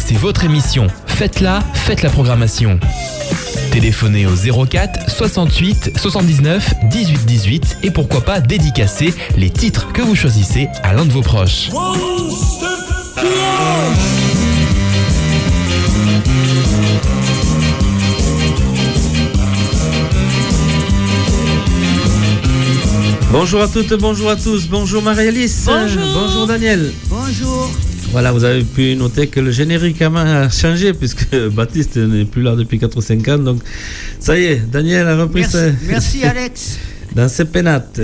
c'est votre émission. Faites-la, faites la programmation. Téléphonez au 04 68 79 18 18 et pourquoi pas dédicacer les titres que vous choisissez à l'un de vos proches. Bonjour à toutes, bonjour à tous, bonjour Marie-Alice, bonjour Daniel. Bonjour. Voilà, vous avez pu noter que le générique a changé puisque Baptiste n'est plus là depuis 4 ou 5 ans. Donc ça y est, Daniel a repris Merci Alex. dans ses pénates.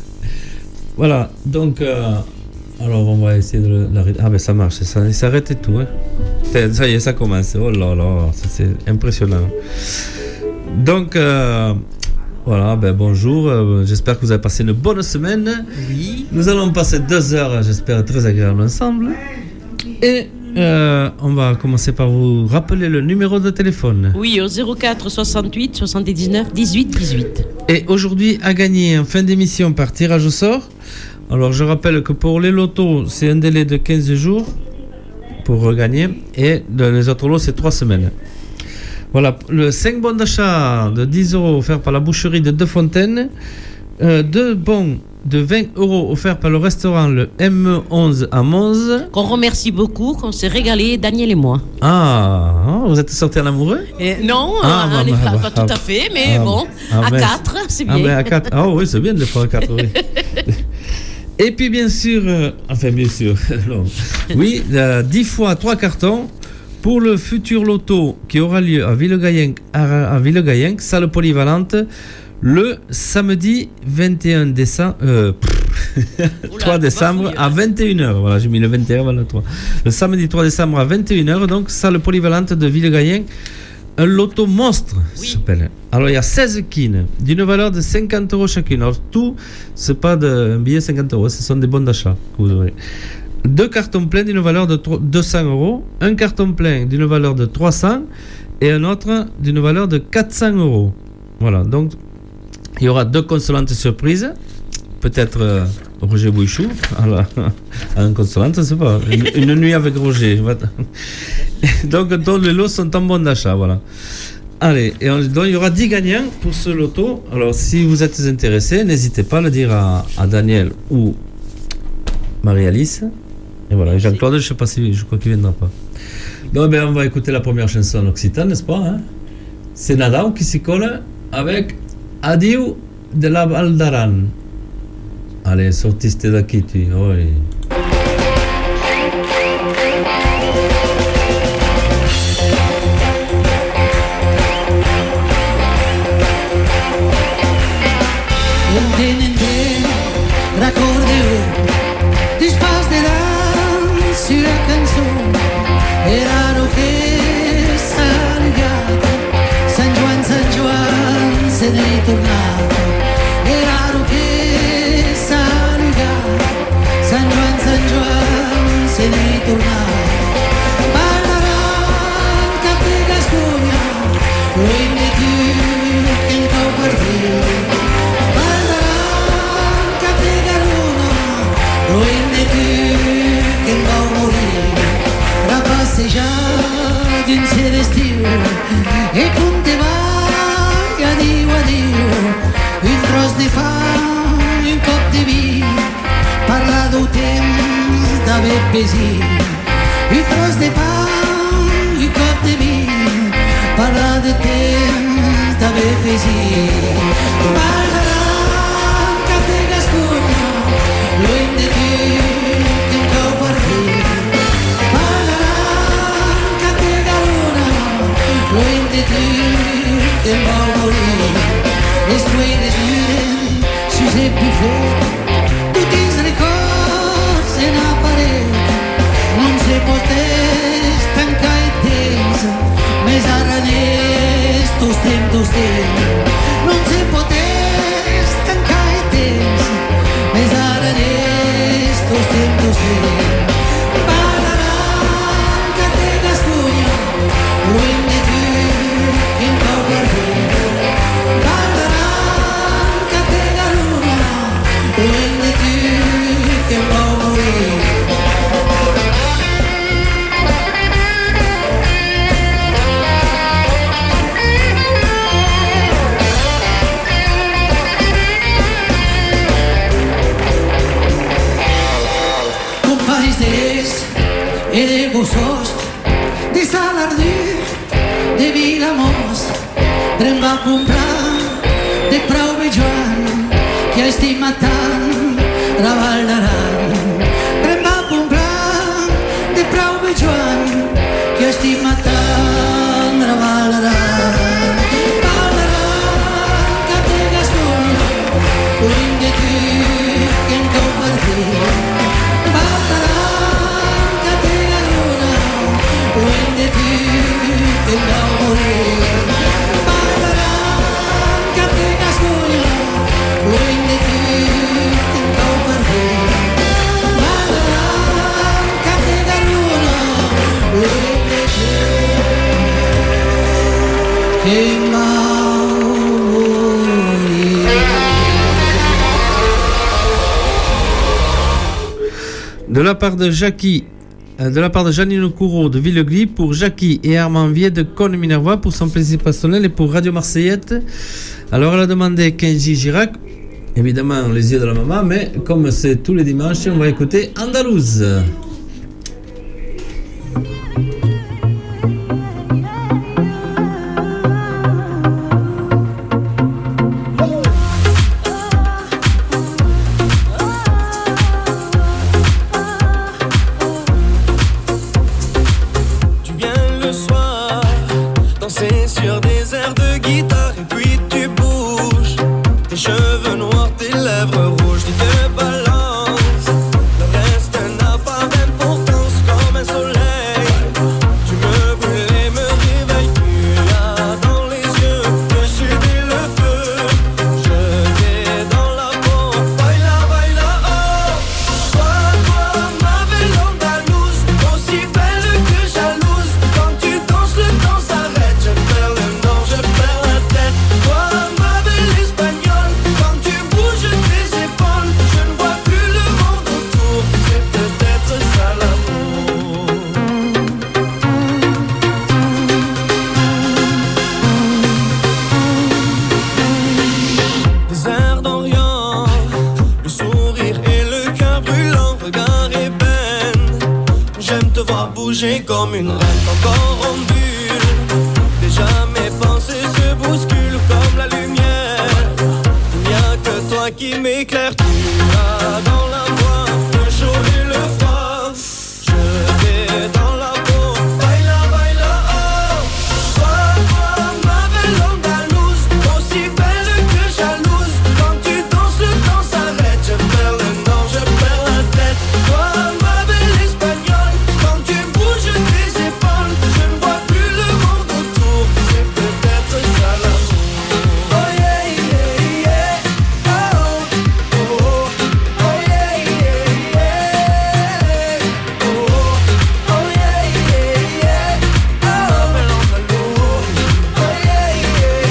Voilà, donc alors on va essayer de l'arrêter. Ah ben ça marche, il s'arrête et tout. Hein. Ça y est, ça commence. Oh là là, c'est impressionnant. Donc voilà, ben bonjour, j'espère que vous avez passé une bonne semaine. Oui. Nous allons passer 2 heures, j'espère, très agréables ensemble. Et on va commencer par vous rappeler le numéro de téléphone. Oui, au 04 68 79 18 18. Et aujourd'hui, à gagner en fin d'émission par tirage au sort. Alors, je rappelle que pour les lotos, c'est un délai de 15 jours pour regagner. Et les autres lots, c'est 3 semaines. Voilà, le 5 bons d'achat de 10 € offerts par la boucherie de Deux-Fontaines. 2 bons de 20 € offerts par le restaurant le M11 à Mons. Qu'on remercie beaucoup, qu'on s'est régalé, Daniel et moi. Ah, vous êtes sortis en amoureux? Non, pas tout à fait, mais bon, à 4, c'est bien. Ah, ben à 4. Ah oui, c'est bien de le faire à 4, oui. Et puis bien sûr, non. Oui, 10 fois 3 cartons pour le futur loto qui aura lieu à Villegayenc, salle polyvalente, le samedi 21 décembre, 3 décembre à 21h. Voilà, j'ai mis le 21 avant le 3. Le samedi 3 décembre à 21h, donc salle polyvalente de Villegayenc, un loto monstre, ça s'appelle. Alors il y a 16 quines d'une valeur de 50 € chacune. Alors tout, c'est pas un billet 50 €, ce sont des bons d'achat que vous aurez. 2 cartons pleins d'une valeur de 200 €, un carton plein d'une valeur de 300 et un autre d'une valeur de 400 €. Voilà, donc il y aura 2 consolantes surprises, peut-être Roger Bouichou à un consolante, je ne sais pas, une nuit avec Roger. Donc les lots sont en bon d'achat, voilà. Allez, et donc il y aura 10 gagnants pour ce loto. Alors si vous êtes intéressés, n'hésitez pas à le dire à Daniel ou Marie-Alice. Et voilà, Jean-Claude, je crois qu'il ne viendra pas. Donc on va écouter la première chanson en occitan, n'est-ce pas, hein? C'est Nadal qui s'y colle avec Adieu de la Val d'Aran. Allez, sortiste daqui, tu. Oui. Raccordo ti spasteranno sulla canzone è raro che sia legato San Juan se ne è tornato è raro che sia legato San Juan se ne è tornato parlaran che Gascogna lo inviti che in Caupartì lo inviti che va a morire la passeggiata in sede estiva e con te vai addio un tros di pane un cop di vino parla del tempo da beppesi un tros di pane un cop di vino parla del tempo da beppesi parla che te Gascogna lo inviti che in Caupartì parla che te Garona lo inviti che va a morire le squadre si sei più fuori tutti i ricordi in a parete non si può stancare il tempo ma sarà nesto stem non Bosost, de Salardú, de Vilamós, tren va comprar de Prou de Joan, que estic matant la Val d'Aran. Tren va comprar de Prou de Joan, que estic matant la Val d'Aran. Val d'Aran, que té Gascunya, l'ull de tu que em cau per fi. Val d'Aran, que té la lluna, l'ull de tu que em cau morir. Val d'Aran, que té Gascunya, l'ull de tu que em cau per fi. Val d'Aran, que té la lluna, l'ull de tu que em cau morir. De la part de Jackie, de la part de Janine Courreau de Villeglis pour Jackie et Armand Vier de Cône-Minervois pour son plaisir personnel et pour Radio Marseillette. Alors elle a demandé Kenji Girac, évidemment les yeux de la maman, mais comme c'est tous les dimanches, on va écouter Andalouse. Tu viens le soir, danser sur des airs de guitare et puis tu bouges. Tes cheveux noirs, tes lèvres rouges, tu te balances. Le reste n'a pas d'importance comme un soleil. Tu me brûles et me réveilles, tu as dans les yeux le sud et le feu. Je t'ai dans la peau, baila, baila, oh. Toi, ma belle andalouse, aussi belle que jalouse. Quand tu danses, le temps s'arrête. Je perds le nord, je perds la tête. Toi, ma belle espagnole, quand tu bouges tes épaules, je ne vois plus le monde autour. C'est peut-être ça l'amour. Des airs d'Orient, le sourire et le cœur brûlant, regard ébène. J'aime te voir bouger comme une reine, encore en bulle. Déjà mes pensées se bousculent comme la lumière. Il n'y a que toi qui m'éclaire, tu as dans la voix le chaud et le froid. Je vais dans la peau, baila, baila, oh. Toi, ma belle andalouse, aussi belle que jalouse. Quand tu danses, le temps s'arrête. Je perds le nord, je perds la tête. Toi, ma belle espagnole, quand tu bouges tes épaules, je ne vois plus le monde autour. C'est peut-être ça l'amour. Oh yeah, yeah, yeah. Oh, oh, oh, oh yeah, yeah, yeah. Oh, oh yeah, yeah, yeah. Oh, belle andalouse. Oh yeah, yeah,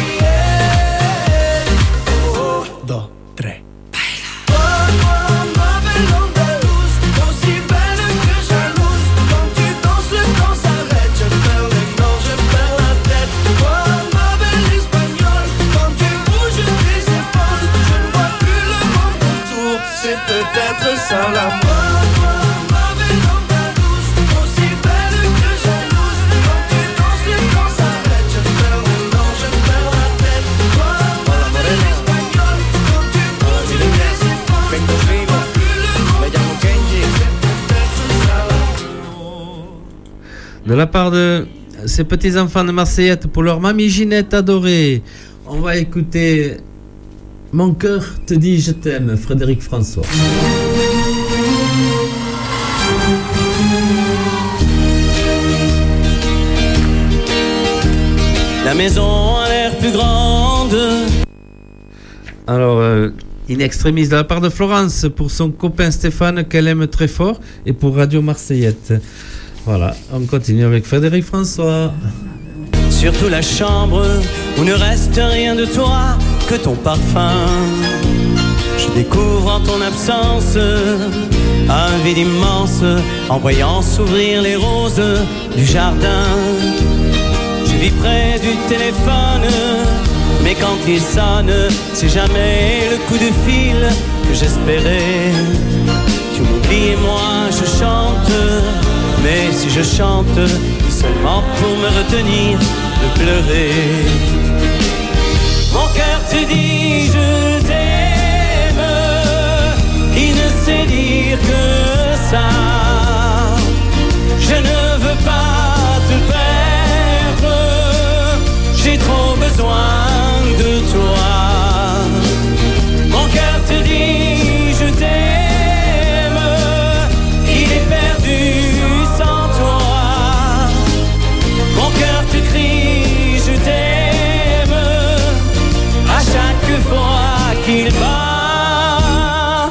yeah. Oh, do, tre. Toi, ma belle andalouse, aussi belle que jalouse. Quand tu danses, le temps s'arrête. Je perds le nord, je perds la tête. Toi, ma belle espagnole, quand tu bouges tes épaules, je ne vois plus le monde autour. C'est peut-être ça l'amour. Ma belle andalouse, aussi belle que jalouse. Quand tu danses, le temps s'arrête. Je perds le nord, je perds la tête. Toi, ma belle espagnole, quand tu bouges tes épaules, je ne vois plus le monde autour. C'est peut-être ça l'amour. De la part de ces petits-enfants de Marseillette pour leur mamie Ginette adorée, on va écouter Mon cœur te dit je t'aime, Frédéric François. La maison a l'air plus grande. Alors, in extremis de la part de Florence pour son copain Stéphane qu'elle aime très fort et pour Radio Marseillette. Voilà, on continue avec Frédéric François. Surtout la chambre où ne reste rien de toi que ton parfum. Je découvre en ton absence un vide immense en voyant s'ouvrir les roses du jardin. Je vis près du téléphone, mais quand il sonne, c'est jamais le coup de fil que j'espérais. Tu m'oublies et moi je chante Mais si je chante, c'est seulement pour me retenir de pleurer. Mon cœur te dit je t'aime, il ne sait dire que ça. Je ne veux pas te perdre, j'ai trop besoin de toi. Mon cœur te dit je t'aime, il est perdu sans toi. Mon cœur te crie je t'aime à chaque fois qu'il bat.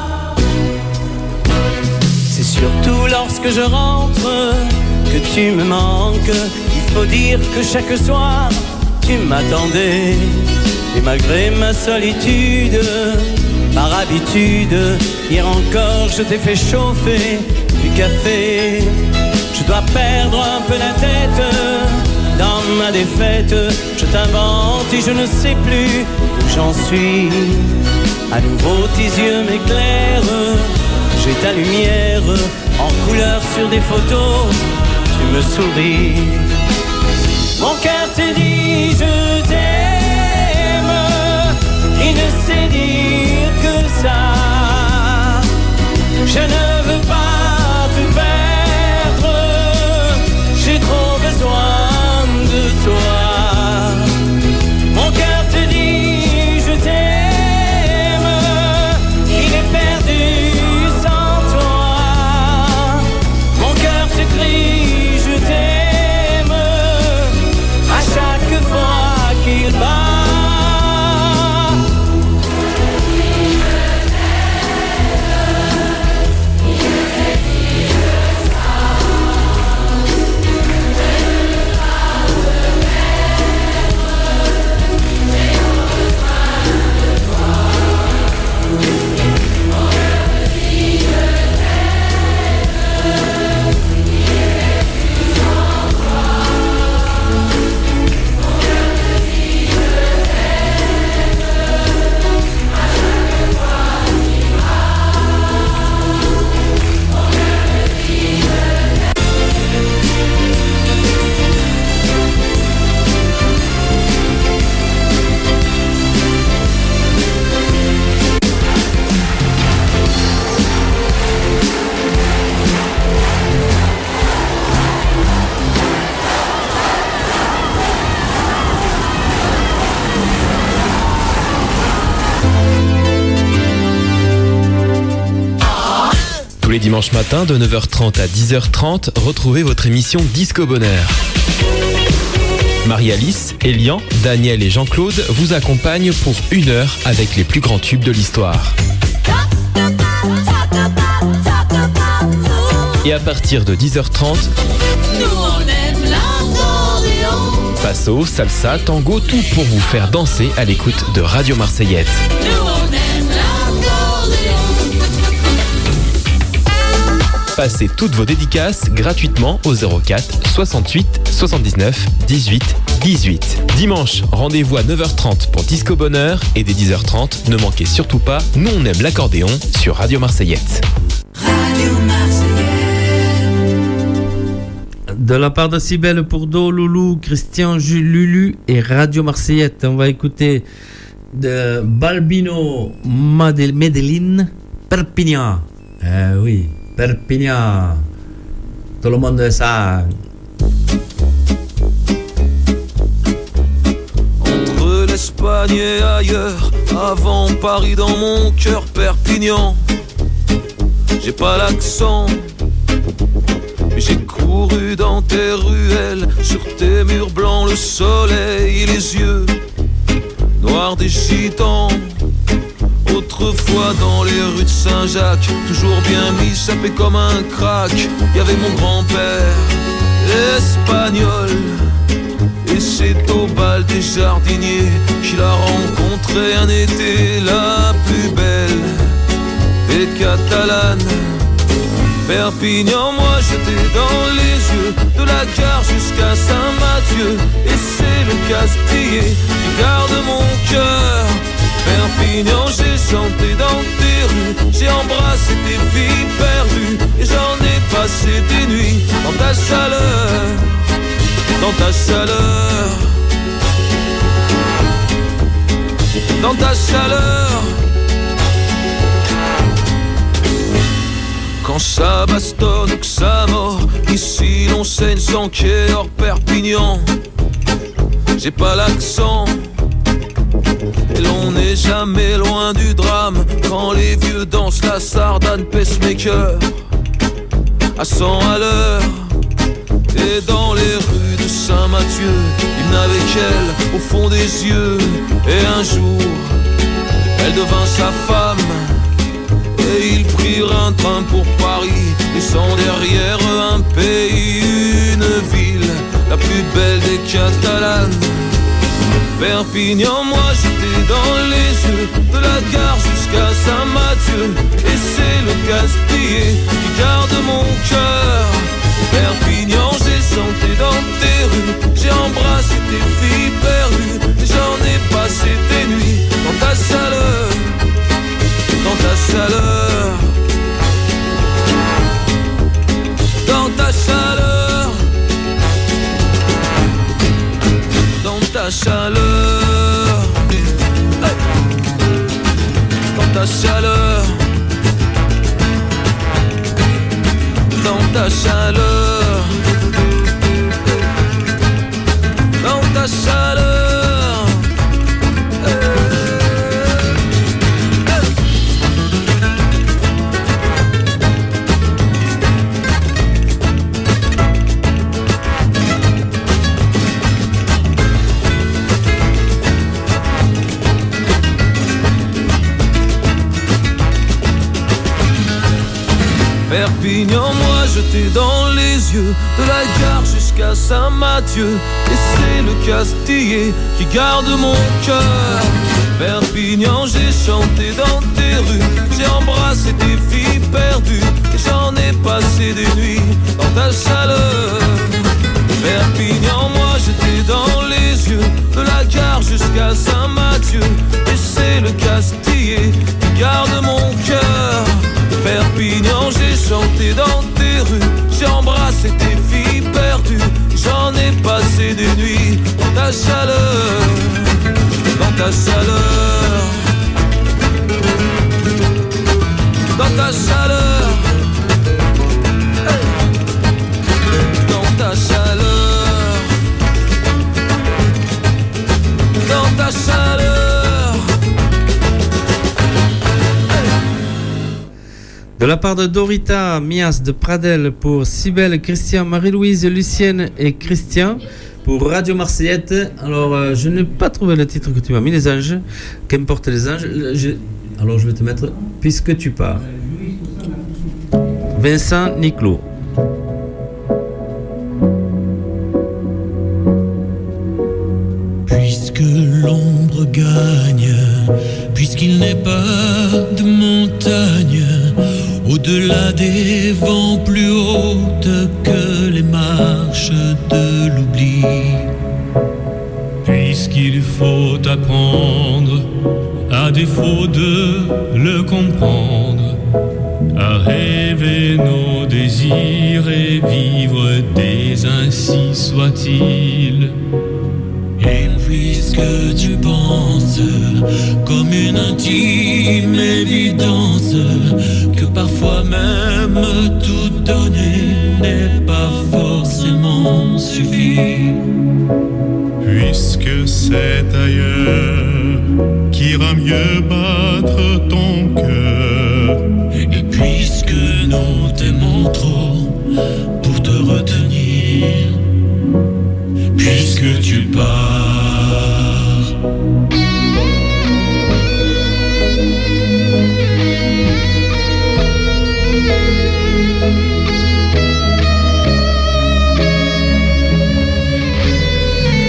C'est surtout lorsque je rentre que tu me manques. Il faut dire que chaque soir tu m'attendais. Et malgré ma solitude, par habitude, hier encore je t'ai fait chauffer du café. Je dois perdre un peu la tête dans ma défaite. Je t'invente et je ne sais plus où j'en suis. À nouveau tes yeux m'éclairent, j'ai ta lumière en couleur sur des photos. Tu me souris, mon cœur te dit je t'aime, il ne sait dire que ça. Je ne veux pas te perdre, j'ai trop besoin de toi. Mon cœur te dit je t'aime, il est perdu sans toi. Mon cœur te crie je t'aime à chaque fois qu'il bat. Tous les dimanches matins de 9h30 à 10h30, retrouvez votre émission Disco Bonheur. Marie-Alice, Elian, Daniel et Jean-Claude vous accompagnent pour 1 heure avec les plus grands tubes de l'histoire. Et à partir de 10h30, Nous on aime l'accordéon. Passo, salsa, tango, tout pour vous faire danser à l'écoute de Radio Marseillette. Nous on aime l'accordéon. Passez toutes vos dédicaces gratuitement au 04 68 79 18 18. Dimanche, rendez-vous à 9h30 pour Disco Bonheur et dès 10h30, ne manquez surtout pas Nous on aime l'accordéon sur Radio Marseillette. Radio Marseillette. De la part de Cybèle pour Do, Loulou, Christian, Jules, Lulu et Radio Marseillette, on va écouter de Balbino Medellin, Perpignan. Oui, Perpignan. Tout le monde ça. Entre l'Espagne et ailleurs, avant Paris dans mon cœur, Perpignan. J'ai pas l'accent, mais j'ai couru dans tes ruelles, sur tes murs blancs, le soleil et les yeux noirs des gitans. Autrefois dans les rues de Saint-Jacques, toujours bien mis, sapé comme un crack. Y avait mon grand-père, espagnol, et c'est au bal des jardiniers qu'il a rencontré un été la plus belle des catalanes. Perpignan, moi j'étais dans les yeux, de la gare jusqu'à Saint-Mathieu, et c'est le Castillet qui garde mon cœur. Perpignan, j'ai chanté dans tes rues, j'ai embrassé tes filles perdues, et j'en ai passé des nuits en ta chaleur, dans ta chaleur, dans ta chaleur. Quand ça bastonne ou que ça mord, ici l'on saigne sans quai hors Perpignan. J'ai pas l'accent, et l'on n'est jamais loin du drame. Quand les vieux dansent la sardane pacemaker à 100 à l'heure. Et dans les rues de Saint-Mathieu, il n'avait qu'elle au fond des yeux. Et un jour, elle devint sa femme, et ils prirent un train pour Paris, laissant derrière un pays, une ville, la plus belle des Catalanes. Perpignan, moi j'étais dans les yeux, de la gare jusqu'à Saint-Mathieu, et c'est le Castillet qui garde mon cœur. Perpignan, j'ai chanté dans tes rues, j'ai embrassé tes filles perdues, et j'en ai passé des nuits dans ta chaleur, dans ta chaleur, dans ta chaleur, dans ta chaleur, hey. Dans ta chaleur, dans ta chaleur, dans ta chaleur, Perpignan, moi jeté dans les yeux, de la gare jusqu'à Saint-Mathieu, et c'est le Castillet qui garde mon cœur. Perpignan, j'ai chanté dans tes rues, j'ai embrassé tes filles perdues, et j'en ai passé des nuits dans ta chaleur. Perpignan, moi j'étais dans les yeux, de la gare jusqu'à Saint-Mathieu, et c'est le Castillet qui garde mon cœur. Perpignan, j'ai chanté dans tes rues, j'ai embrassé tes filles perdues, j'en ai passé des nuits dans ta chaleur, dans ta chaleur, dans ta chaleur, hey. Dans ta chaleur, dans ta chaleur. De la part de Dorita Mias de Pradel pour Cybèle, Christian, Marie-Louise, Lucienne et Christian pour Radio Marseillette. Alors, je n'ai pas trouvé le titre que tu m'as mis, Les Anges. Qu'importe les anges. Alors, je vais te mettre Puisque tu pars. Vincent Niclot. Puisque l'ombre gagne, puisqu'il n'est pas de montagne au-delà des vents plus hautes que les marches de l'oubli, puisqu'il faut apprendre, à défaut de le comprendre, à rêver nos désirs et vivre des ainsi soit-il. Et puisque tu penses comme une intime évidence que parfois même tout donner n'est pas forcément suffire, puisque c'est ailleurs qu'ira mieux battre ton cœur, et puisque nous t'aimons trop pour te retenir, puisque tu pars.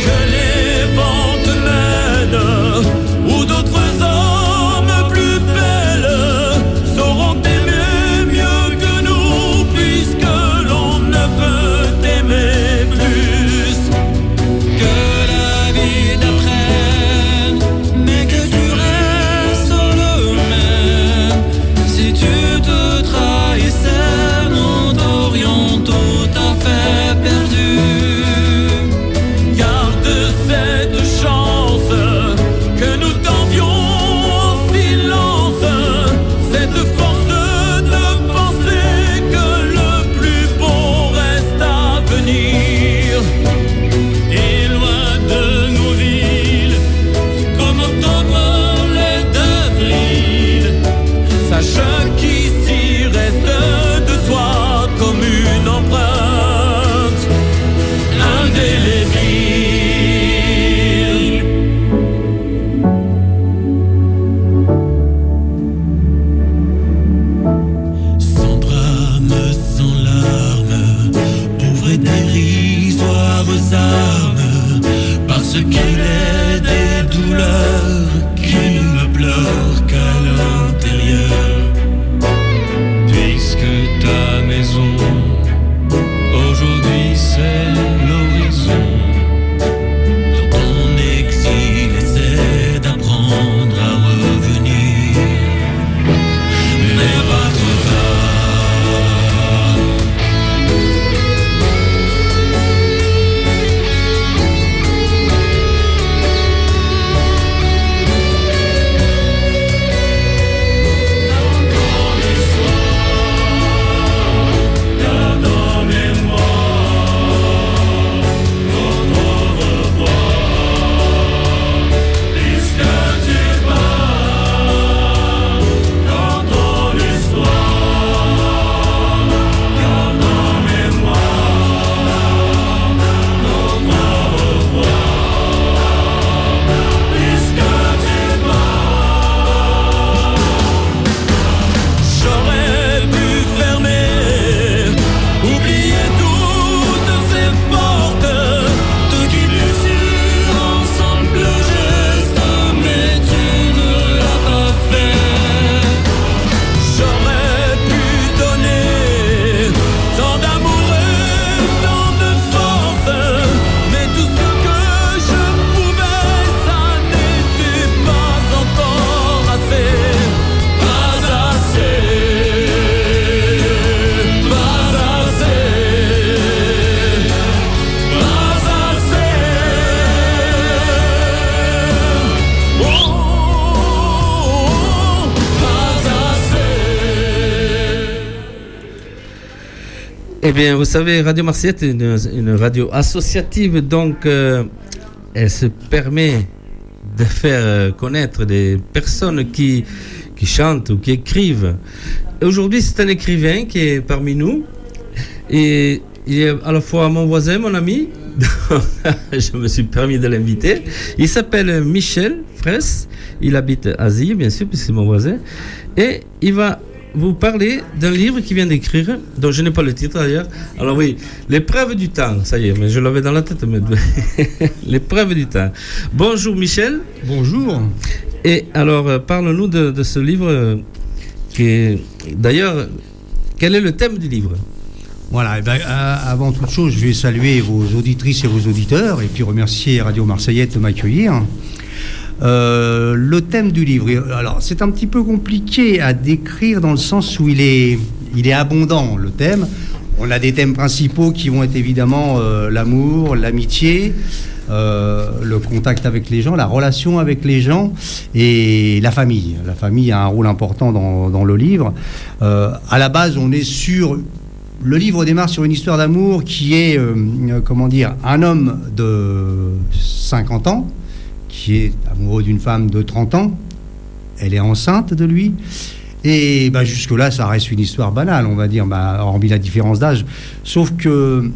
Où d'autres hommes plus belles ce qu'il est des douleurs qui ne pleurent qu'à l'intérieur. Puisque ta maison aujourd'hui c'est l'horizon, dans ton exil essaie d'apprendre à revenir, mais pas trop tard. Eh bien, vous savez, Radio Marseillette est une radio associative, donc elle se permet de faire connaître des personnes qui chantent ou qui écrivent. Aujourd'hui, c'est un écrivain qui est parmi nous, et il est à la fois mon voisin, mon ami, je me suis permis de l'inviter. Il s'appelle Michel Fraisse, il habite à Asie, bien sûr, puisque c'est mon voisin, et il va vous parler d'un livre qu'il vient d'écrire, dont je n'ai pas le titre d'ailleurs. Alors oui, L'épreuve du temps, ça y est, mais je l'avais dans la tête. Mais... L'épreuve du temps. Bonjour Michel. Bonjour. Et alors, parle-nous de ce livre qui est... D'ailleurs, quel est le thème du livre ? Voilà, et ben, avant toute chose, je vais saluer vos auditrices et vos auditeurs, et puis remercier Radio Marseillette de m'accueillir. Le thème du livre, alors c'est un petit peu compliqué à décrire dans le sens où il est abondant, le thème. On a des thèmes principaux qui vont être évidemment l'amour, l'amitié, le contact avec les gens, la relation avec les gens et la famille. La famille a un rôle important dans le livre. À la base, on est sur... Le livre démarre sur une histoire d'amour qui est, un homme de 50 ans, qui est amoureux d'une femme de 30 ans, elle est enceinte de lui, et jusque-là, ça reste une histoire banale, on va dire, hormis la différence d'âge. Sauf que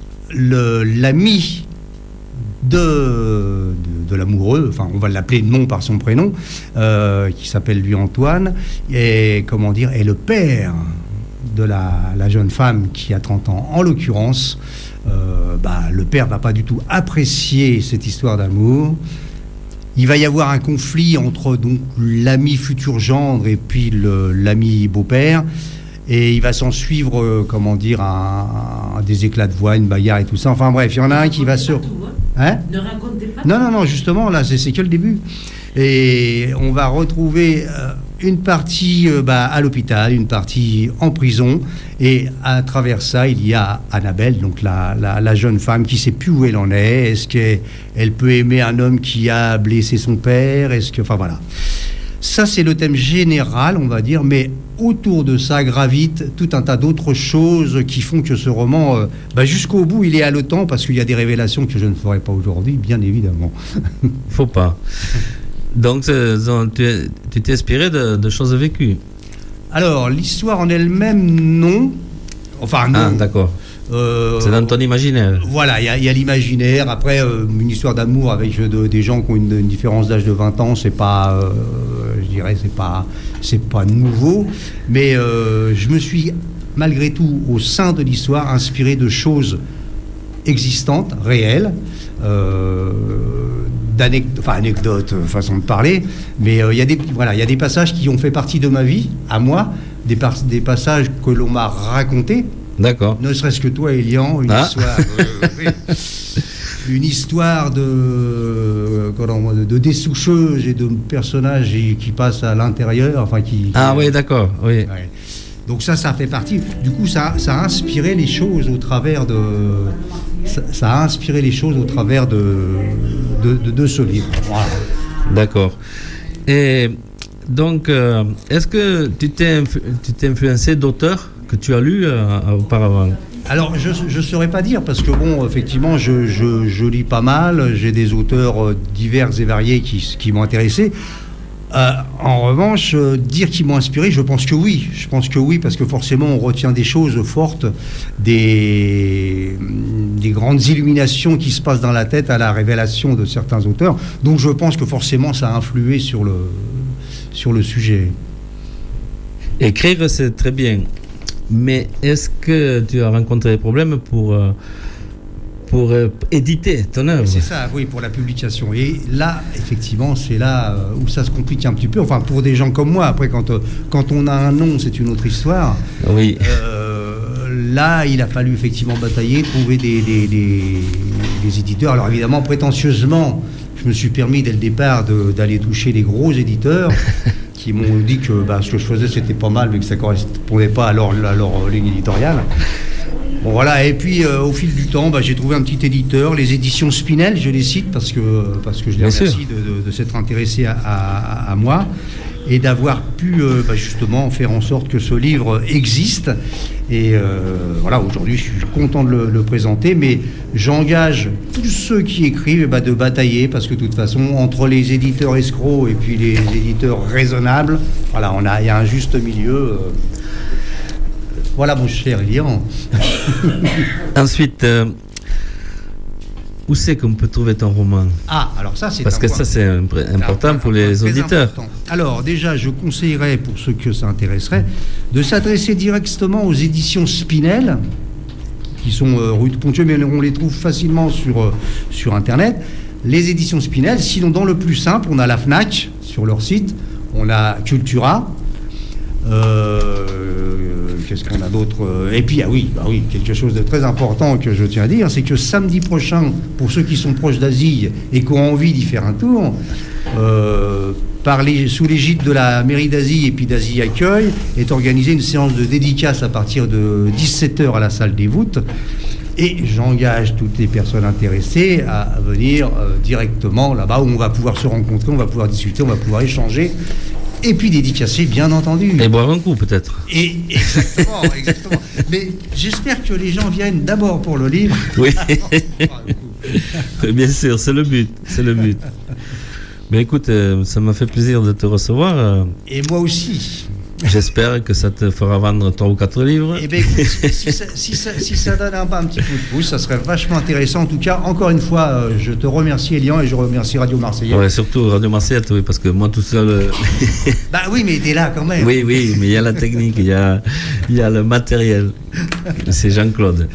l'ami de l'amoureux, enfin, on va l'appeler non par son prénom, qui s'appelle lui Antoine, est le père de la jeune femme qui a 30 ans. En l'occurrence, le père va pas du tout apprécier cette histoire d'amour. Il va y avoir un conflit entre donc l'ami futur gendre et puis l'ami beau-père, et il va s'en suivre des éclats de voix, une bagarre et tout ça. Enfin bref, il y en a un qui va se... Hein ? Ne racontez pas. Non, justement, là, c'est que le début. Et on va retrouver une partie à l'hôpital, une partie en prison, et à travers ça, il y a Annabelle, donc la jeune femme qui ne sait plus où elle en est. Est-ce qu'elle peut aimer un homme qui a blessé son père ? Enfin voilà. Ça, c'est le thème général, on va dire, mais autour de ça gravite tout un tas d'autres choses qui font que ce roman, jusqu'au bout, il est haletant, parce qu'il y a des révélations que je ne ferai pas aujourd'hui, bien évidemment. Faut pas. Donc, tu t'es inspiré de choses vécues. Alors, l'histoire en elle-même, non. Enfin, non. Ah, d'accord. C'est dans ton imaginaire. Voilà, il y a l'imaginaire. Après, une histoire d'amour avec des gens qui ont une différence d'âge de 20 ans, c'est pas, je dirais, c'est pas nouveau. Mais je me suis, malgré tout, au sein de l'histoire, inspiré de choses existantes, réelles, anecdotes, façon de parler, mais il y a des passages qui ont fait partie de ma vie, à moi, des passages que l'on m'a racontés. D'accord. Ne serait-ce que toi, Elian, une histoire de dessoucheuse et de personnages qui passent à l'intérieur. Oui, d'accord. Oui. Ouais. Donc ça fait partie. Du coup, ça a inspiré les choses au travers de. Ça a inspiré les choses au travers de ce livre. Voilà. D'accord. Et donc, est-ce que tu t'es influencé d'auteurs que tu as lus auparavant? Alors, je ne saurais pas dire, parce que bon, effectivement, je lis pas mal, j'ai des auteurs divers et variés qui m'ont intéressé. En revanche, dire qu'ils m'ont inspiré, je pense que oui. Je pense que oui, parce que forcément, on retient des choses fortes, des grandes illuminations qui se passent dans la tête à la révélation de certains auteurs. Donc, je pense que forcément, ça a influé sur le sujet. Écrire, c'est très bien. Mais est-ce que tu as rencontré des problèmes pour éditer ton œuvre? C'est ça, oui, pour la publication. Et là, effectivement, c'est là où ça se complique un petit peu. Enfin, pour des gens comme moi, après, quand on a un nom, c'est une autre histoire. Oui. Là, il a fallu effectivement batailler, trouver des éditeurs. Alors, évidemment, prétentieusement, je me suis permis dès le départ d'aller toucher les gros éditeurs qui m'ont dit que ce que je faisais, c'était pas mal, mais que ça ne correspondait pas à leur ligne éditoriale. Bon, voilà, et puis au fil du temps, j'ai trouvé un petit éditeur, les éditions Spinel, je les cite parce que je les remercie de s'être intéressés à moi et d'avoir pu justement faire en sorte que ce livre existe. Et voilà, aujourd'hui, je suis content de le présenter, mais j'engage tous ceux qui écrivent de batailler, parce que de toute façon, entre les éditeurs escrocs et puis les éditeurs raisonnables, voilà, il y a un juste milieu. Voilà, mon cher Elian. Ensuite, où c'est qu'on peut trouver ton roman? Alors ça, c'est parce que ça, c'est important pour les auditeurs. Important. Alors, déjà, je conseillerais, pour ceux que ça intéresserait, de s'adresser directement aux éditions Spinel, qui sont rue de Pontieux, mais on les trouve facilement sur Internet. Les éditions Spinel, sinon, dans le plus simple, on a la FNAC sur leur site, on a Cultura. Qu'est-ce qu'on a d'autre? Et puis, oui, quelque chose de très important que je tiens à dire, c'est que samedi prochain, pour ceux qui sont proches d'Asie et qui ont envie d'y faire un tour, sous l'égide de la mairie d'Asie et puis d'Asie Accueil, est organisée une séance de dédicace à partir de 17h à la salle des voûtes. Et j'engage toutes les personnes intéressées à venir directement là-bas, où on va pouvoir se rencontrer, on va pouvoir discuter, on va pouvoir échanger. Et puis dédicacer, bien entendu. Et boire un coup, peut-être. Et exactement. Mais j'espère que les gens viennent d'abord pour le livre. Oui. Bien sûr, c'est le but. Mais écoute, ça m'a fait plaisir de te recevoir. Et moi aussi. J'espère que ça te fera vendre 3 ou 4 livres. Eh bien, écoute, si ça donne un petit coup de pouce, ça serait vachement intéressant. En tout cas, encore une fois, je te remercie, Elian, et je remercie Radio Marseillais. Ouais, surtout Radio Marseillais, oui, parce que moi tout seul. Oui, mais t'es là quand même. Oui, mais il y a la technique, il y a le matériel. C'est Jean-Claude.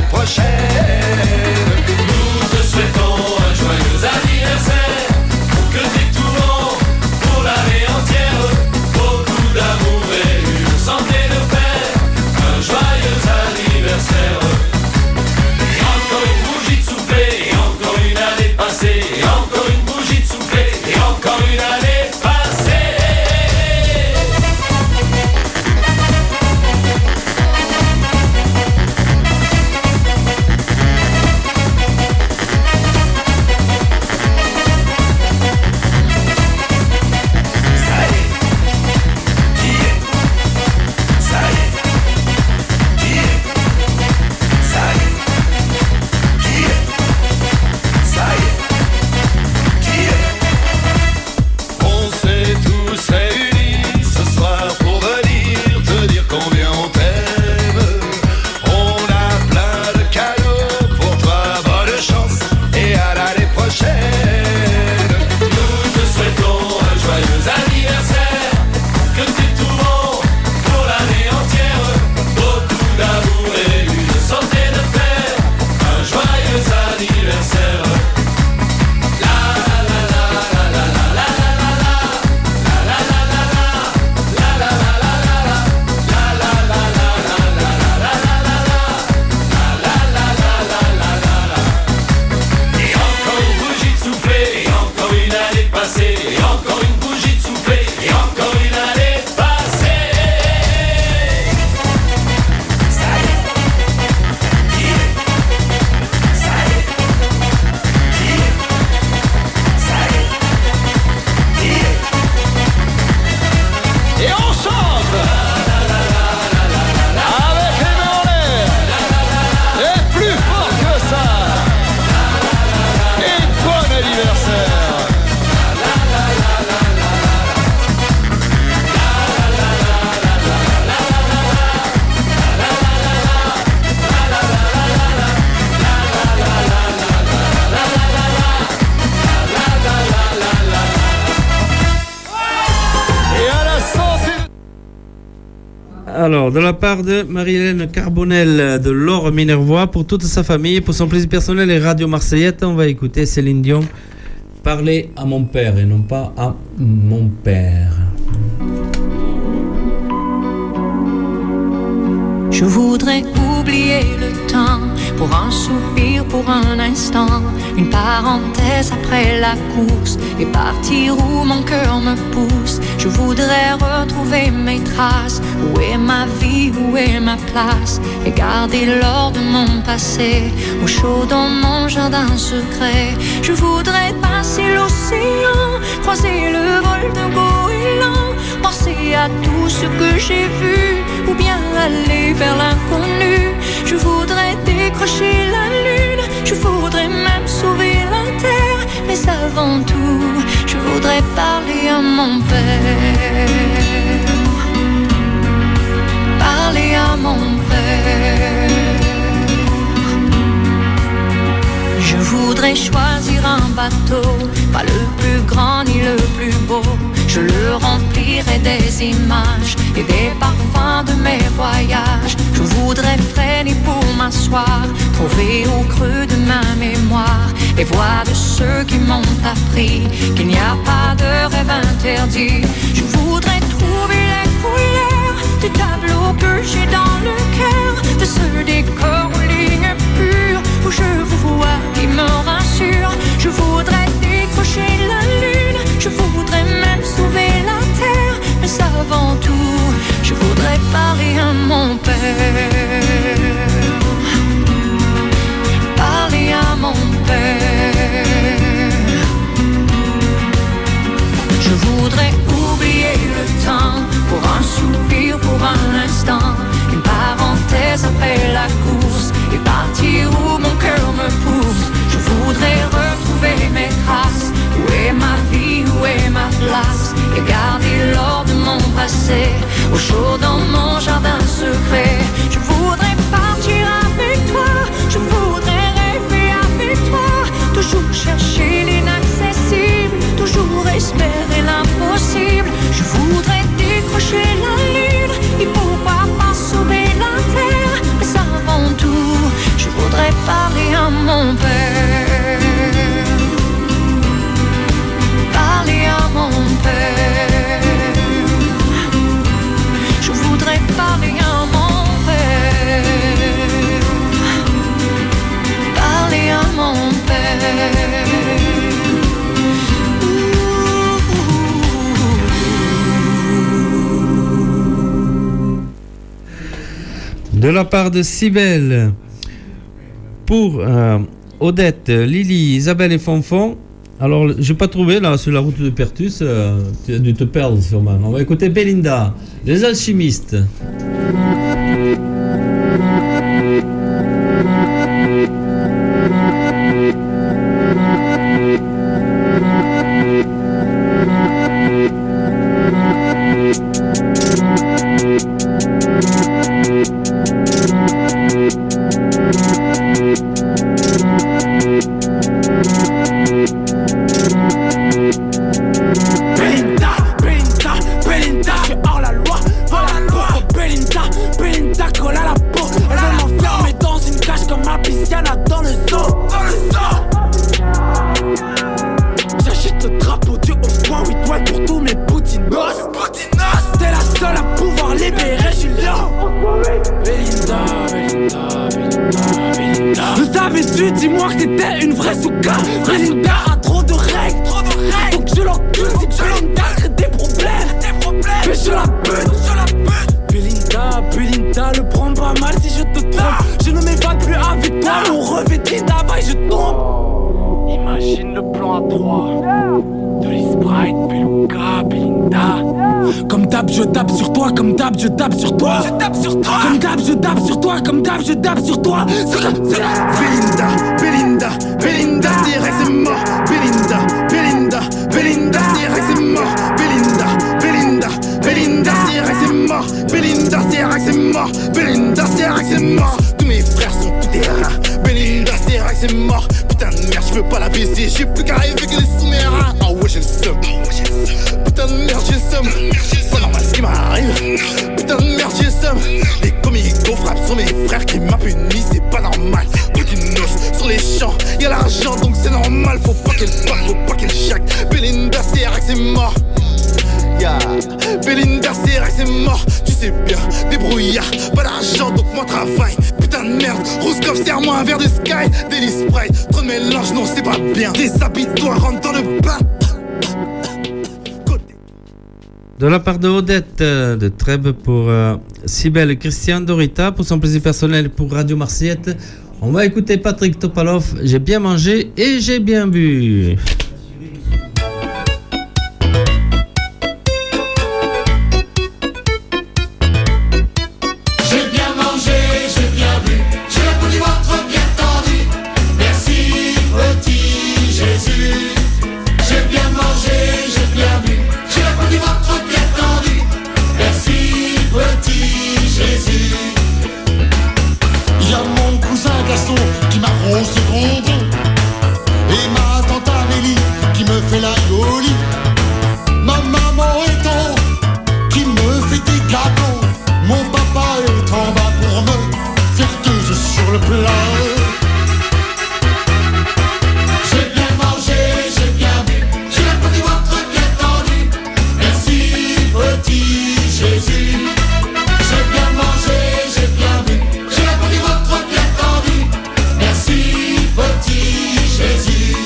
Nous te souhaitons un joyeux anniversaire. Alors, de la part de Marie-Hélène Carbonel de Laure Minervois, pour toute sa famille, pour son plaisir personnel et Radio Marseillette, on va écouter Céline Dion parler à mon père et non pas à mon père. Je voudrais oublier le temps pour un soupir, pour un instant, une parenthèse après la course et partir où mon cœur me pousse. Je voudrais retrouver mes traces. Où est ma vie, où est ma place? Et garder l'or de mon passé au chaud dans mon jardin secret. Je voudrais passer l'océan, croiser le vol de goéland, penser à tout ce que j'ai vu, ou bien aller vers l'inconnu. Je voudrais décrocher la lune, je voudrais même sauver la terre. Mais avant tout, je voudrais parler à mon père. Parler à mon père. Je voudrais choisir un bateau, pas le plus grand ni le plus beau. Je le remplirai des images et des parfums de mes voyages. Je voudrais freiner pour m'asseoir, trouver au creux de ma mémoire les voix de ceux qui m'ont appris qu'il n'y a pas de rêve interdit. Je voudrais trouver les couleurs du tableau que j'ai dans le cœur, de ce décor aux lignes pures où je vous vois qui me rassure. Je voudrais décrocher la lune, je voudrais même sauver la terre. Mais avant tout, je voudrais parler à mon père. Parler à mon père. Je voudrais oublier le temps pour un soupir, pour un instant, une parenthèse après la course et partir où mon cœur me pousse. Je voudrais retrouver mes traces. Où est ma vie, où est ma place? Et garder l'or de mon passé au chaud dans mon jardin secret. Je voudrais partir avec toi, je voudrais rêver avec toi, toujours chercher l'inaccessible, toujours espérer l'impossible. Je voudrais décrocher la lune et pourquoi pas sauver la terre. Mais avant tout, je voudrais parler à mon père. Parler à mon père. Je voudrais parler à mon père. Parler à mon père. De la part de Cybèle, pour Odette, Lily, Isabelle et Fonfon. Alors, je n'ai pas trouvé là sur la route de Pertus, tu as dû te perdre sûrement. On va écouter Belinda, Les Alchimistes. Putain de merde, j'ai le seum. C'est pas normal ce qui m'arrive. Putain de merde, j'ai le seum. c'est mort, tu sais bien. Débrouillard, pas d'argent donc mon travail. Putain de merde, Rouskov, serre-moi un verre de Sky. Daily Sprite, trop de mélange, non c'est pas bien. Déshabille-toi, rentre dans le bain. De la part de Odette de Trèbes pour Cybèle et Christian Dorita, pour son plaisir personnel pour Radio Marseillette, on va écouter Patrick Topalov, j'ai bien mangé et j'ai bien bu. J'ai bien mangé, j'ai bien bu, j'ai la peau du ventre bien tendue. Merci petit Jésus. J'ai bien mangé, j'ai bien bu, j'ai la peau du ventre bien tendue. Merci petit Jésus. Il y a mon cousin Gaston qui m'arrose ses bonbons et ma tante Amélie qui me fait la yoli. Ma maman est en haut qui me fait des gâteaux. Mon papa est en bas pour me faire deux sur le plat. J'ai bien mangé, j'ai bien bu, j'ai la peau du ventre bien tendue. Merci petit Jésus. J'ai bien mangé, j'ai bien bu, j'ai la peau du ventre bien tendue. Merci petit Jésus.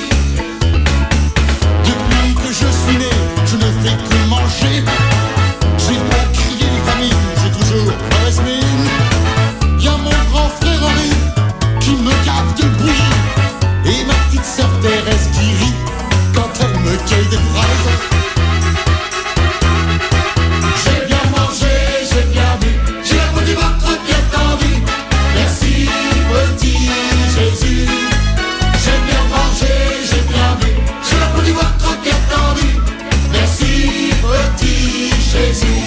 Depuis que je suis né, je ne fais que manger. J'ai beau crier les familles, j'ai toujours mauvaise mine. Y'a mon grand frère Henri qui me gave de bouillie et ma petite sœur Thérèse qui rit quand elle me cueille des fraises. J'ai bien mangé, j'ai bien bu, j'ai la peau du ventre bien tendue. Merci petit Jésus. J'ai bien mangé, j'ai bien bu, j'ai la peau du ventre bien tendue. Merci petit Jésus.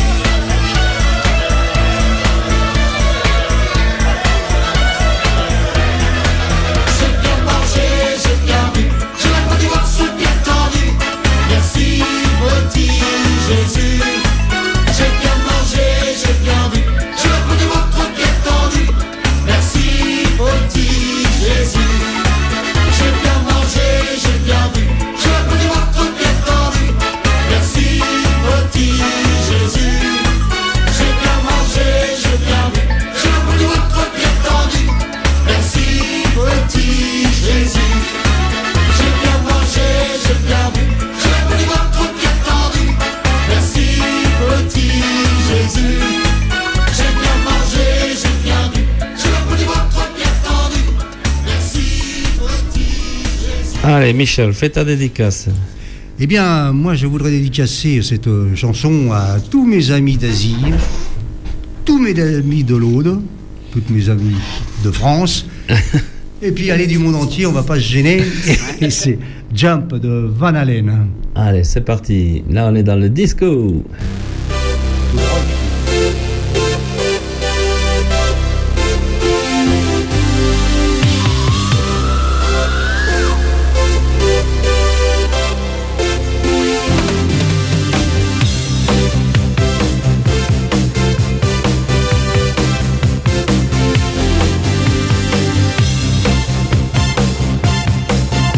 J'ai bien mangé, j'ai bien bu, j'ai la peau du ventre bien tendue. Merci petit Jésus. J'ai bien mangé, j'ai bien bu, j'ai la peau du ventre bien tendue. Merci petit Jésus. J'ai bien mangé, j'ai bien bu, j'ai la peau du ventre bien tendue. Merci petit Jésus. J'ai bien mangé, j'ai bien bu, j'ai la peau du ventre bien tendue. Merci petit Jésus. J'ai bien mangé, j'ai bien bu, j'ai la peau du ventre bien tendue. Merci petit Jésus. J'ai bien mangé, j'ai bien bu, j'ai la peau du ventre bien tendue. Merci petit Jésus. Allez Michel, fais ta dédicace. Eh bien, moi, je voudrais dédicacer cette chanson à tous mes amis d'Asie, tous mes amis de l'Aude, tous mes amis de France, et puis aller du monde entier, on va pas se gêner. Et c'est Jump de Van Halen. Allez, c'est parti. Là, on est dans le disco.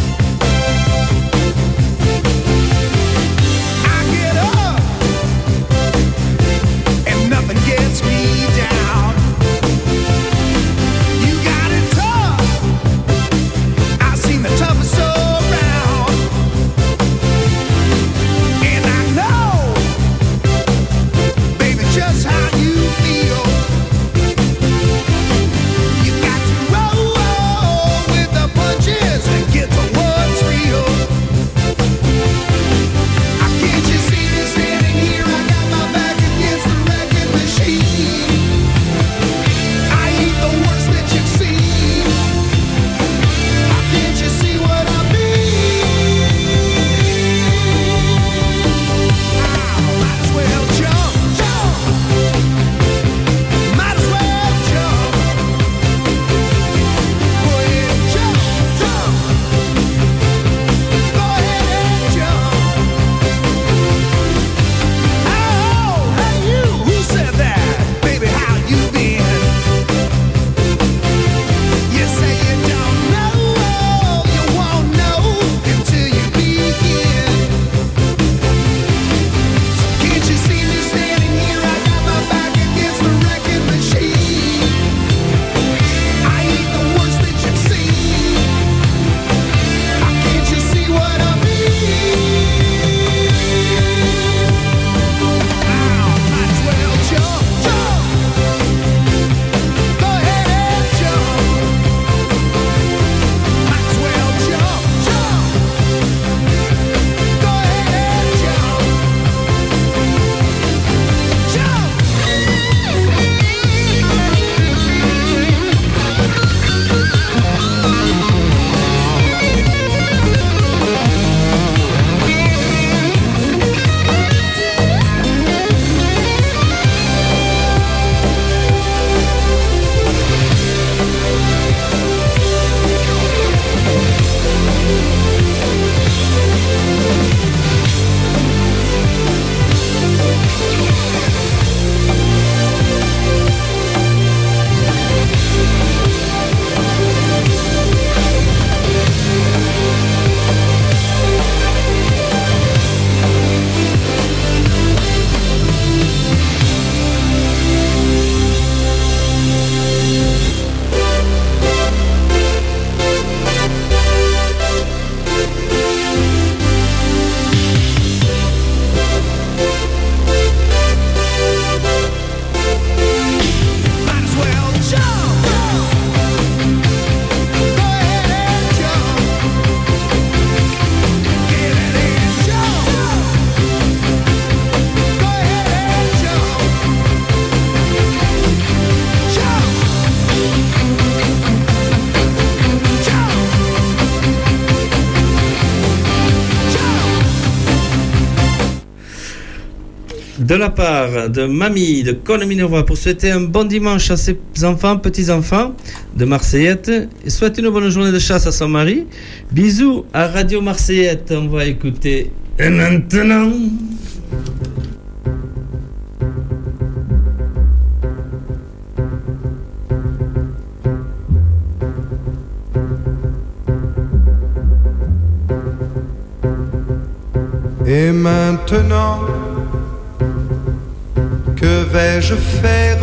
I get up de la part de Mamie de Colomineroy pour souhaiter un bon dimanche à ses enfants, petits-enfants de Marseillette et souhaite une bonne journée de chasse à son mari. Bisous à Radio Marseillette, on va écouter Et maintenant. Et maintenant, que vais-je faire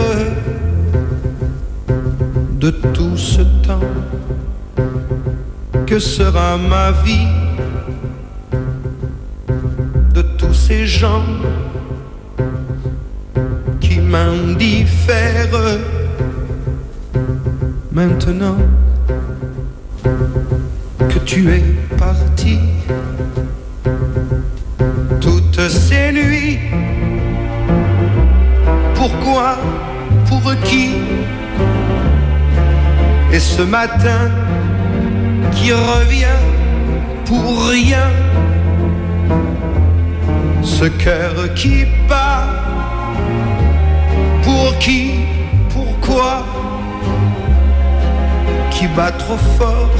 de tout ce temps? Que sera ma vie de tous ces gens qui m'indiffèrent? Maintenant que tu es parti, toutes ces nuits, pourquoi, pour qui? Et ce matin qui revient pour rien, ce cœur qui bat, pour qui, pourquoi, qui bat trop fort,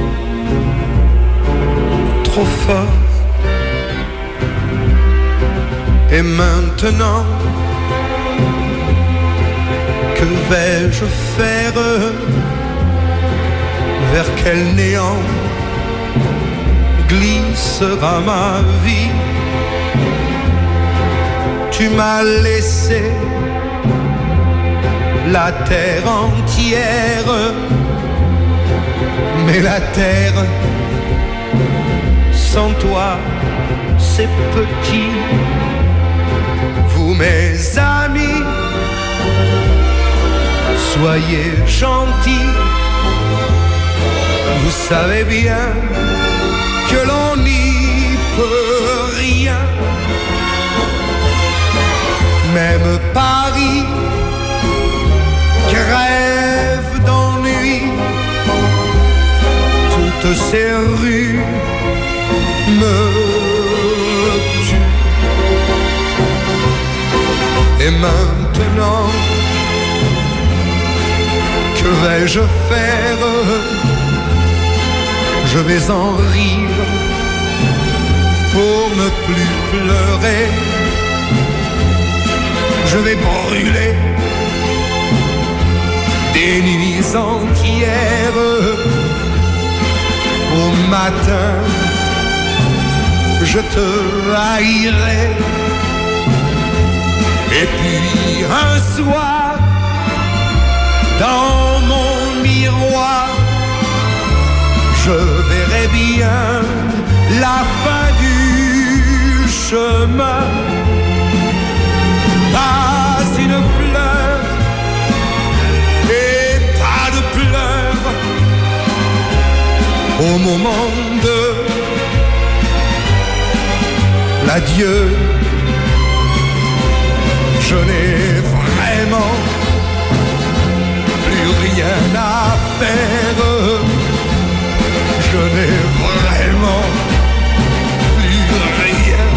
trop fort. Et maintenant, que vais-je faire? Vers quel néant glissera ma vie? Tu m'as laissé la terre entière, mais la terre sans toi c'est petit. Vous mes amis, soyez gentils, vous savez bien que l'on n'y peut rien. Même Paris crève d'ennui, toutes ces rues me tuent. Et maintenant, que vais-je faire? Je vais en rire pour ne plus pleurer. Je vais brûler des nuits entières. Au matin, je te haïrai. Et puis un soir, dans mon miroir, je verrai bien la fin du chemin. Pas une fleur et pas de pleurs au moment de l'adieu. Je n'ai vraiment plus rien à faire. Je n'ai vraiment plus rien.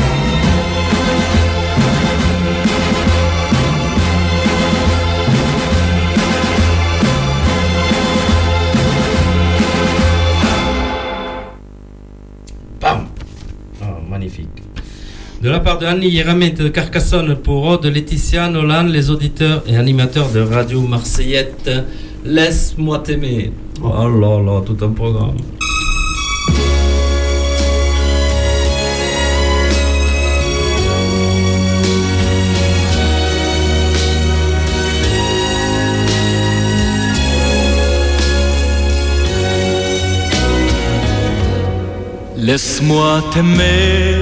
Bam! Oh, magnifique. De la part de Annie Yeramet de Carcassonne pour Aude, Laetitia, Nolan, les auditeurs et animateurs de Radio Marseillette, laisse-moi t'aimer. Oh là là, tout un programme. Laisse-moi t'aimer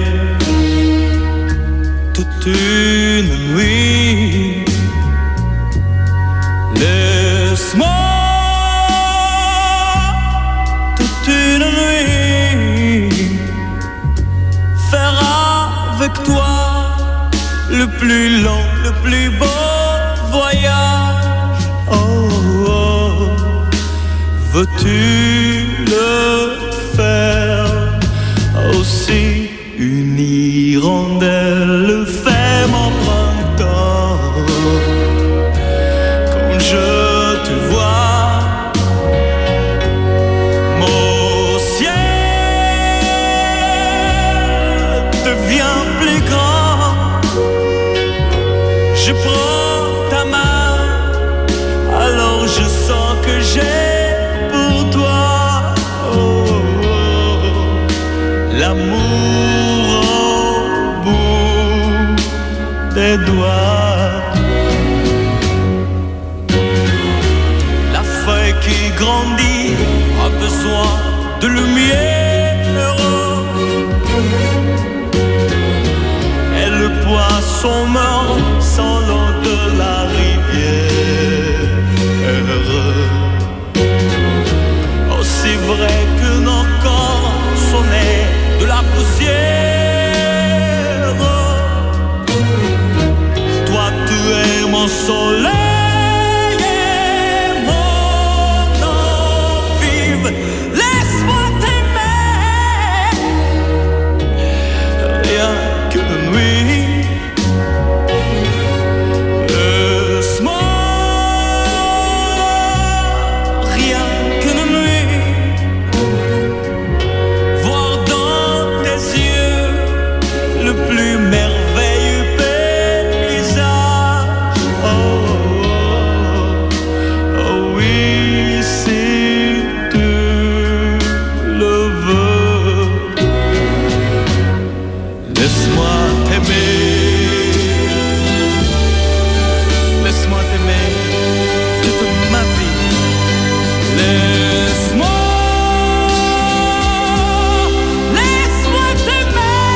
toute une nuit. Laisse-moi toute une nuit faire avec toi le plus long, le plus beau voyage. Oh, oh. Veux-tu le faire aussi? Une hirondelle fait m'emprunter Je prends ta main, alors je sens que j'ai pour toi l'amour au bout des doigts. La feuille qui grandit a besoin de lumière, et le poisson meurt sans l'eau de la rivière. Aussi vrai que nos corps sont nés de la poussière, toi tu es mon soleil et mon eau vive. Laisse-moi t'aimer, rien que de nuit. Laisse-moi, rien que de nuit, voir dans tes yeux le plus merveilleux paysage. Oh, oh, oh oui, si tu le veux. Laisse-moi t'aimer, laisse-moi t'aimer toute ma vie. Laisse-moi, laisse-moi t'aimer,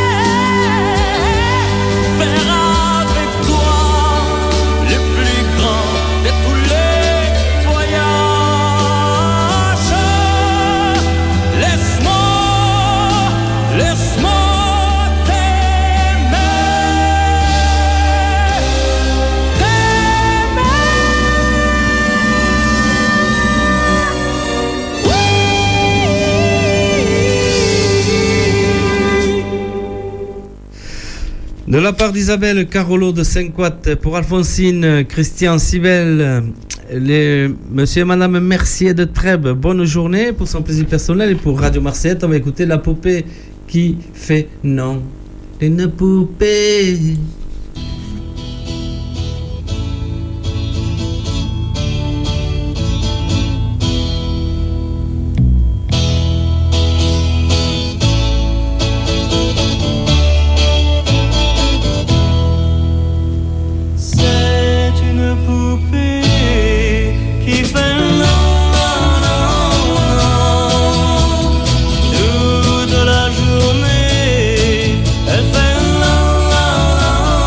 faire avec toi le plus grand de tous les voyages. Laisse-moi, laisse-moi t'aimer, De la part d'Isabelle Carolo de Saint-Quat, pour Alphonsine, Christian, Sibelle, monsieur et madame Mercier de Trèbes, bonne journée pour son plaisir personnel. Et pour Radio Marseillette, on va écouter la poupée qui fait non. Une poupée. C'est une poupée qui fait non, non, non, toute la journée. Elle fait non, non, non,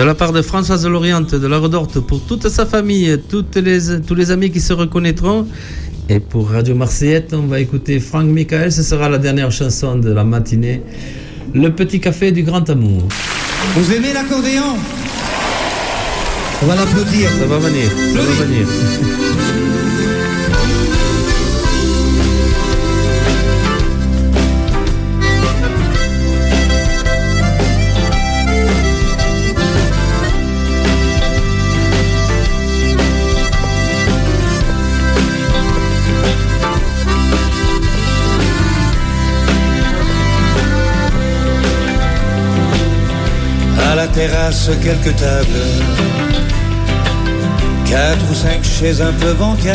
De la part de Françoise de Lorient, de la Redorte, pour toute sa famille, tous les amis qui se reconnaîtront. Et pour Radio Marseillette, on va écouter Franck Michael. Ce sera la dernière chanson de la matinée. Le petit café du grand amour. Vous aimez l'accordéon? On va l'applaudir. Ça va venir. Ça va venir. À la terrasse, quelques tables, 4 ou 5 chaises un peu bancales,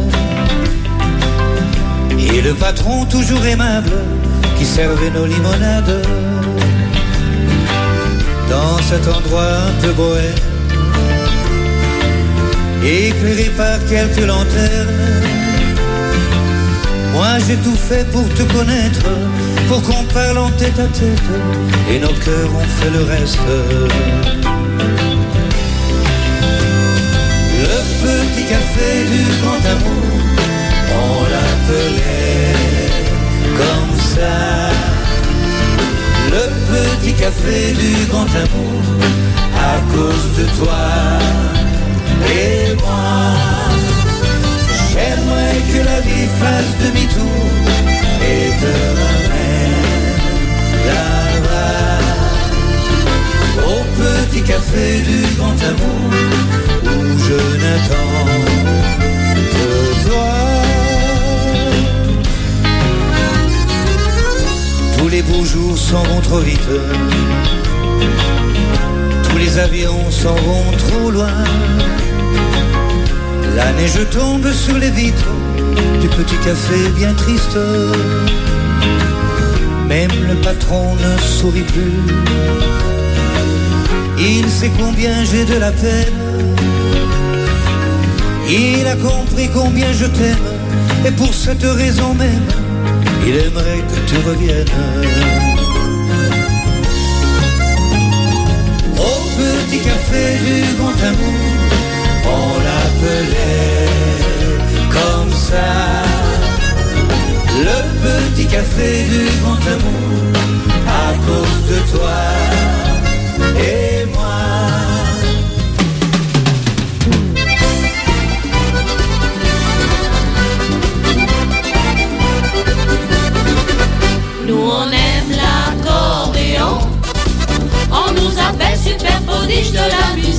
et le patron toujours aimable qui servait nos limonades. Dans cet endroit un peu bohème, éclairé par quelques lanternes, moi j'ai tout fait pour te connaître, pour qu'on parle en tête à tête, et nos cœurs ont fait le reste. Le petit café du grand amour, on l'appelait comme ça. Le petit café du grand amour, à cause de toi et moi. J'aimerais que la vie fasse demi-tour et te ramène là-bas, au petit café du grand amour, où je n'attends que toi. Tous les beaux jours s'en vont trop vite, tous les avions s'en vont trop loin. La neige tombe sur les vitres du petit café bien triste. Même le patron ne sourit plus. Il sait combien j'ai de la peine. Il a compris combien je t'aime. Et pour cette raison même, il aimerait que tu reviennes. Au petit café du grand amour, on l'appelait comme ça. Le petit café du grand amour, à cause de toi et moi. Nous on aime l'accordéon, on nous appelle super prodige de la musique.